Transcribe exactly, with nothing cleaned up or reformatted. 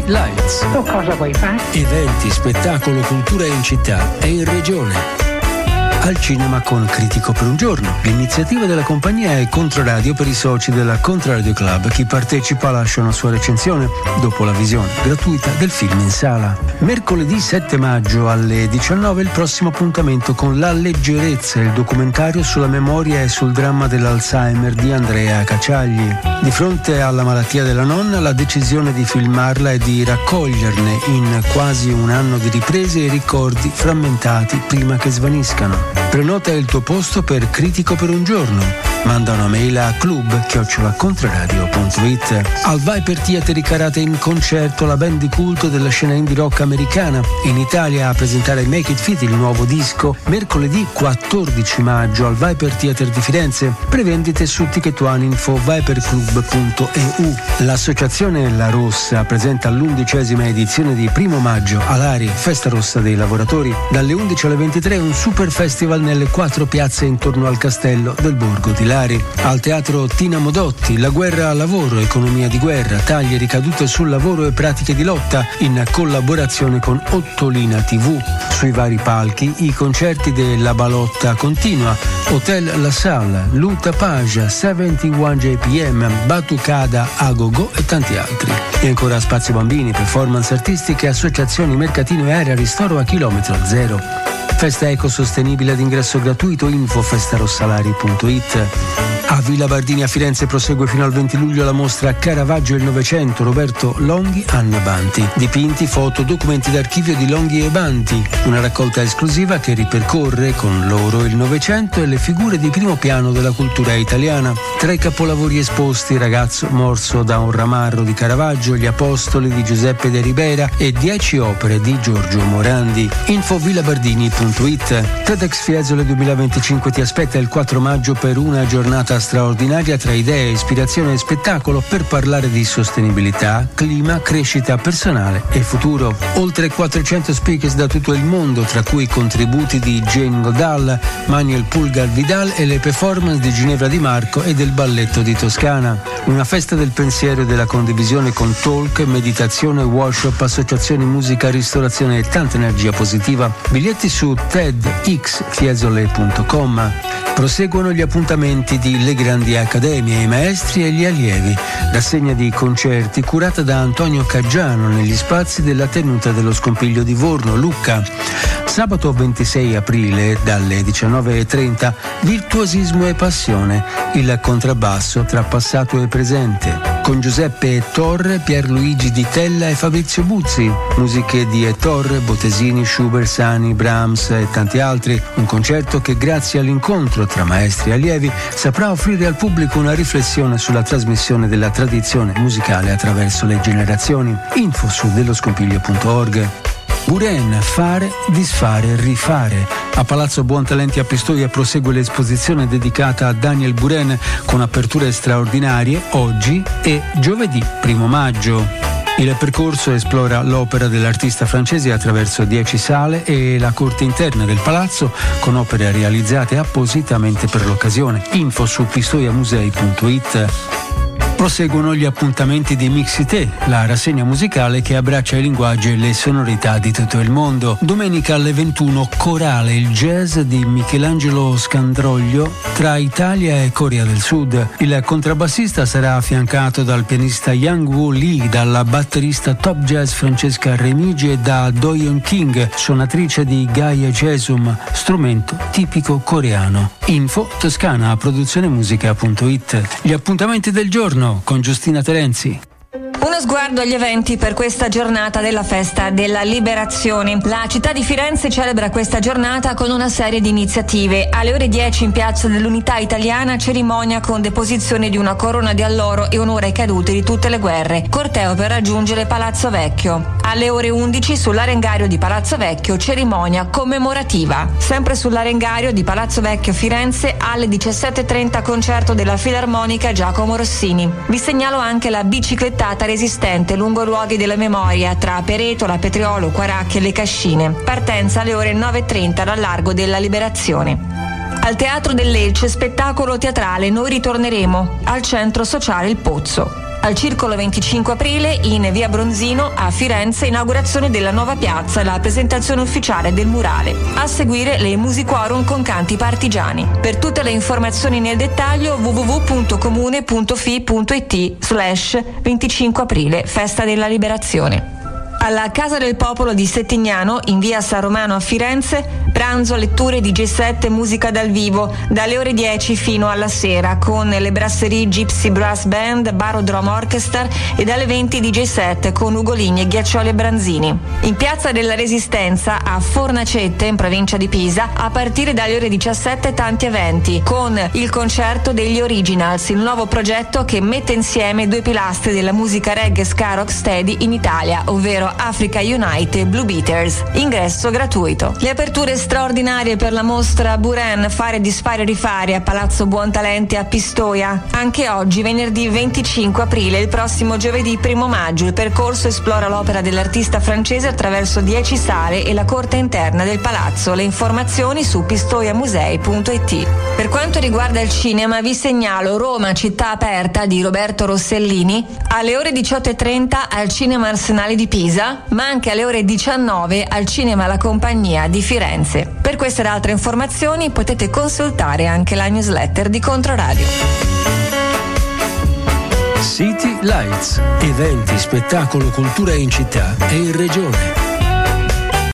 Lights. Tu cosa vuoi fare? Eventi, spettacolo, cultura in città e in regione. Al cinema con Critico per un giorno. L'iniziativa della compagnia è Controradio per i soci della Controradio Club. Chi partecipa lascia una sua recensione dopo la visione gratuita del film in sala. Mercoledì sette maggio alle diciannove il prossimo appuntamento con La leggerezza, il documentario sulla memoria e sul dramma dell'Alzheimer di Andrea Cacciagli. Di fronte alla malattia della nonna, la decisione di filmarla e di raccoglierne in quasi un anno di riprese i ricordi frammentati prima che svaniscano. Prenota il tuo posto per Critico per un giorno. Manda una mail a club chiocciola controradio punto it. Al Viper Theater Carate in concerto la band di culto della scena indie rock americana. In Italia a presentare Make It Fit, il nuovo disco, mercoledì quattordici maggio al Viper Theater di Firenze. Prevendite su Ticket One, info viperclub punto e u. L'associazione La Rossa presenta l'undicesima edizione di Primo Maggio all'Ari, Festa Rossa dei Lavoratori. Dalle undici alle ventitré un super festival nelle quattro piazze intorno al castello del Borgo di Lari. Al teatro Tina Modotti, La guerra al lavoro, economia di guerra, taglie, ricadute sul lavoro e pratiche di lotta, in collaborazione con Ottolina tivù. Sui vari palchi i concerti della Balotta Continua, Hotel La Salle, Luta Paja, settantuno J P M, Batucada Agogo e tanti altri. E ancora spazio bambini, performance artistiche, associazioni, mercatino e area ristoro a chilometro zero. Festa ecosostenibile ad ingresso gratuito, info festarossalari punto it. A Villa Bardini a Firenze prosegue fino al venti luglio la mostra Caravaggio e il Novecento, Roberto Longhi, Anna Banti. Dipinti, foto, documenti d'archivio di Longhi e Banti. Una raccolta esclusiva che ripercorre con loro il Novecento e le figure di primo piano della cultura italiana. Tra i capolavori esposti Ragazzo morso da un ramarro di Caravaggio, Gli Apostoli di Giuseppe de Ribera e dieci opere di Giorgio Morandi. Info villabardini punto it. TEDx Fiesole duemilaventicinque ti aspetta il quattro maggio per una giornata straordinaria tra idee, ispirazione e spettacolo per parlare di sostenibilità, clima, crescita personale e futuro. Oltre quattrocento speakers da tutto il mondo, tra cui contributi di Jane Goodall, Manuel Pulgar Vidal e le performance di Ginevra Di Marco e del Balletto di Toscana. Una festa del pensiero e della condivisione con talk, meditazione, workshop, associazioni, musica, ristorazione e tanta energia positiva. Biglietti su tedx fiesole punto com. Proseguono gli appuntamenti di Le Grandi Accademie, i maestri e gli allievi. Rassegna di concerti curata da Antonio Caggiano negli spazi della tenuta dello Scompiglio di Vorno, Lucca. Sabato ventisei aprile dalle diciannove e trenta, virtuosismo e passione, il contrabbasso tra passato e presente. Con Giuseppe Torre, Pierluigi Di Tella e Fabrizio Buzzi. Musiche di Torre, Bottesini, Schubert, Sani, Brahms e tanti altri. Un concerto che grazie all'incontro tra maestri e allievi saprà offrire al pubblico una riflessione sulla trasmissione della tradizione musicale attraverso le generazioni. Info su delloscompiglio punto org. Buren, fare, disfare, rifare. A Palazzo Buontalenti a Pistoia prosegue l'esposizione dedicata a Daniel Buren con aperture straordinarie oggi e giovedì primo maggio. Il percorso esplora l'opera dell'artista francese attraverso dieci sale e la corte interna del palazzo con opere realizzate appositamente per l'occasione. Info su pistoiamusei punto it. Proseguono gli appuntamenti di Mixité, la rassegna musicale che abbraccia i linguaggi e le sonorità di tutto il mondo. Domenica alle ventuno, Corale, il jazz di Michelangelo Scandroglio tra Italia e Corea del Sud. Il contrabbassista sarà affiancato dal pianista Yang Woo Lee, dalla batterista top jazz Francesca Remigi e da Do-yeon King, suonatrice di Gaia Jesum, strumento tipico coreano. Info toscana produzione musica punto it. Gli appuntamenti del giorno con Giustina Terenzi. Uno sguardo agli eventi per questa giornata della festa della Liberazione. La città di Firenze celebra questa giornata con una serie di iniziative. Alle ore dieci in Piazza dell'Unità Italiana, cerimonia con deposizione di una corona di alloro e onore ai caduti di tutte le guerre. Corteo per raggiungere Palazzo Vecchio. Alle ore undici sull'Arengario di Palazzo Vecchio, cerimonia commemorativa. Sempre sull'Arengario di Palazzo Vecchio Firenze, alle diciassette e trenta concerto della Filarmonica Giacomo Rossini. Vi segnalo anche la biciclettata resistente lungo i luoghi della memoria tra Peretola, Petriolo, Quaracchie e Le Cascine. Partenza alle ore nove e trenta dal Largo della Liberazione. Al Teatro dell'Elce, spettacolo teatrale Noi ritorneremo, al Centro Sociale Il Pozzo. Al Circolo venticinque aprile in via Bronzino a Firenze, inaugurazione della nuova piazza e la presentazione ufficiale del murale. A seguire le Musiquorum con canti partigiani. Per tutte le informazioni nel dettaglio w w w punto comune punto f i punto i t slash venticinque aprile, Festa della Liberazione. Alla Casa del Popolo di Settignano, in via San Romano a Firenze, pranzo, letture di D J set e musica dal vivo, dalle ore dieci fino alla sera, con le Brasserie Gypsy Brass Band, Baro Drum Orchestra e dalle venti D J set con Ugolini e Ghiaccioli e Branzini. In Piazza della Resistenza, a Fornacette, in provincia di Pisa, a partire dalle ore diciassette tanti eventi, con il concerto degli Originals, il nuovo progetto che mette insieme due pilastri della musica reggae ska rocksteady in Italia, ovvero Africa Unite e Blue Beaters. Ingresso gratuito. Le aperture straordinarie per la mostra Buren Fare, Dispare, Rifare a Palazzo Buontalenti a Pistoia. Anche oggi, venerdì venticinque aprile, il prossimo giovedì primo maggio, il percorso esplora l'opera dell'artista francese attraverso dieci sale e la corte interna del palazzo. Le informazioni su pistoiamusei punto i t. Per quanto riguarda il cinema, vi segnalo Roma, città aperta di Roberto Rossellini alle ore diciotto e trenta al Cinema Arsenale di Pisa, ma anche alle ore diciannove al Cinema La Compagnia di Firenze. Per queste ed altre informazioni potete consultare anche la newsletter di Controradio. City Lights, eventi, spettacolo, cultura in città e in regione.